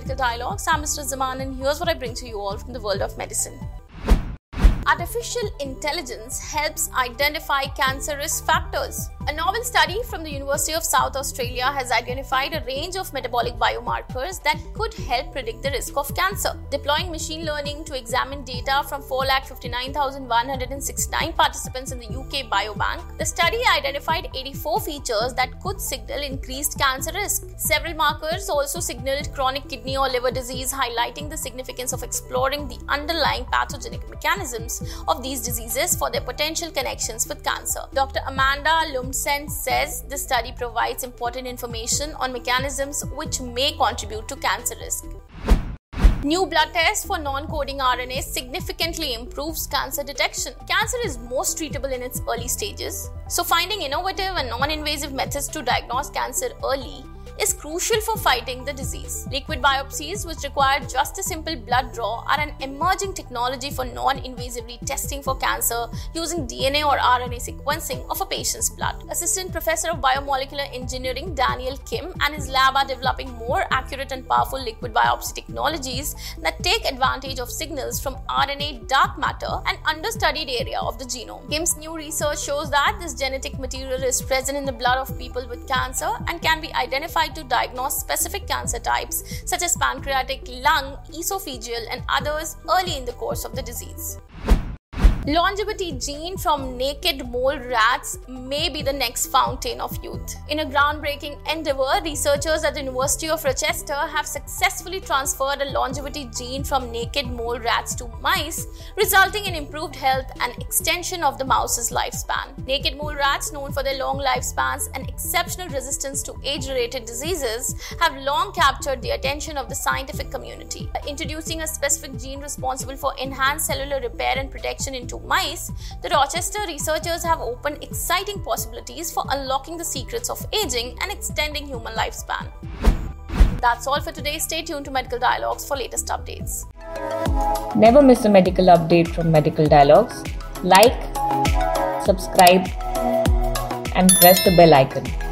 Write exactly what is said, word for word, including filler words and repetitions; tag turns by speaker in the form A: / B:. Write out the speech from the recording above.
A: Medical Dialogues. I'm Mister Zaman, and here's what I bring to you all from the world of medicine. Artificial intelligence helps identify cancer risk factors. A novel study from the University of South Australia has identified a range of metabolic biomarkers that could help predict the risk of cancer. Deploying machine learning to examine data from four lakh fifty-nine thousand one hundred sixty-nine participants in the U K Biobank, the study identified eighty-four features that could signal increased cancer risk. Several markers also signaled chronic kidney or liver disease, highlighting the significance of exploring the underlying pathogenic mechanisms of these diseases for their potential connections with cancer. Doctor Amanda Lumsden says the study provides important information on mechanisms which may contribute to cancer risk. New blood tests for non-coding R N A significantly improves cancer detection. Cancer is most treatable in its early stages, so finding innovative and non-invasive methods to diagnose cancer early is crucial for fighting the disease. Liquid biopsies, which require just a simple blood draw, are an emerging technology for non-invasively testing for cancer using D N A or R N A sequencing of a patient's blood. Assistant Professor of Biomolecular Engineering Daniel Kim and his lab are developing more accurate and powerful liquid biopsy technologies that take advantage of signals from R N A dark matter, an understudied area of the genome. Kim's new research shows that this genetic material is present in the blood of people with cancer and can be identified to diagnose specific cancer types such as pancreatic, lung, esophageal, and others early in the course of the disease. Longevity gene from naked mole rats may be the next fountain of youth. In a groundbreaking endeavor, researchers at the University of Rochester have successfully transferred a longevity gene from naked mole rats to mice, resulting in improved health and extension of the mouse's lifespan. Naked mole rats, known for their long lifespans and exceptional resistance to age-related diseases, have long captured the attention of the scientific community. Introducing a specific gene responsible for enhanced cellular repair and protection into mice, the Rochester researchers have opened exciting possibilities for unlocking the secrets of aging and extending human lifespan. That's all for today. Stay tuned to Medical Dialogues for latest updates.
B: Never miss a medical update from Medical Dialogues. Like, subscribe, and press the bell icon.